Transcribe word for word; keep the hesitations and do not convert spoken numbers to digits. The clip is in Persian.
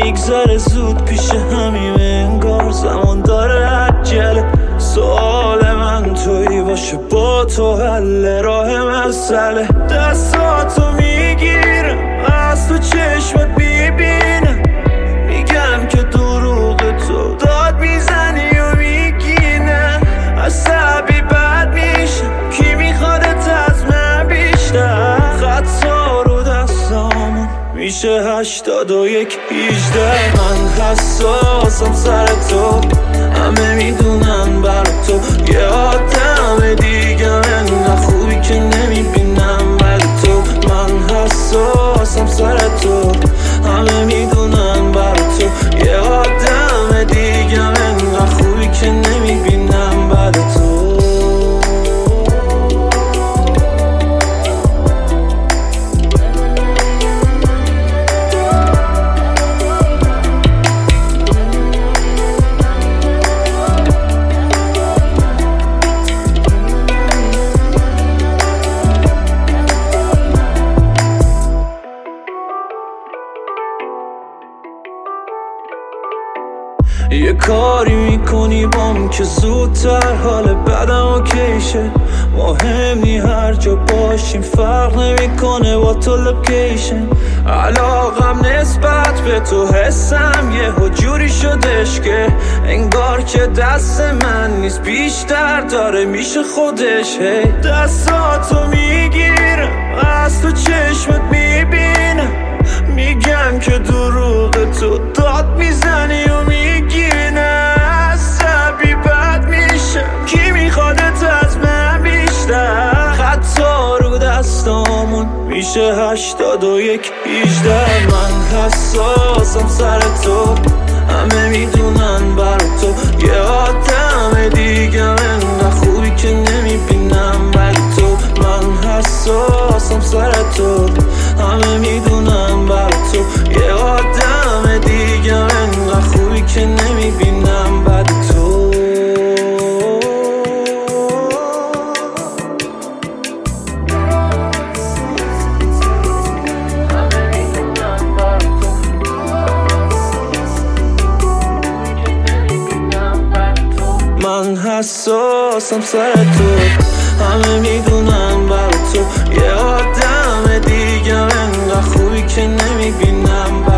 میگذره زود پیش همیم انگار زمان داره عجله. سوال من تویی باشه با تو حل راه مسئله. دستاتو میگیرم از تو چشمت میبینم میگم که دروغ تو داد میزنی و میگی نه. عصبی بد میشم کی میخوادت از من بیشتر. خطا رو دستامون میشه هشتاد و یک هیجده. من حساسم سر تو همه میدونن بر تو یه آدم دیگه انقدر خوبی که نمیبینم بر تو. من حساسم سر تو همه میدونن بر تو یه آدم دیگه انقدر خوبی که نمیبینم بر تو. یه کاری میکنی بام که زودتر حال بدم اوکیشه. مهم نی هر جا باشیم فرق نمیکنه با تو لوکیشن. علاقم نسبت به تو حسم یه جوری شدش که انگار که دست من نیست بیشتر داره میشه خودش. هی دستاتو میگیرم از تو چشمت میبینم میگم که دروغ تو داد میزنی و میگی نه. عصبی بد میشم کی میخوادت از من بیشتر. خطا رو دستامون میشه هشتاد و یک هیجده. من حساسم سر تو همه میدونن بر تو یه آدم دیگه انقدر خوبی که نمیبینم بر تو. من حساسم سر تو همه میدونن بر تو یه آدم دیگه انقدر خوبی که نمیبینم بر تو. من حساسم سر تو همه میدونن بر تو یه آدم دیگه انقدر خوبی که نمیبینم.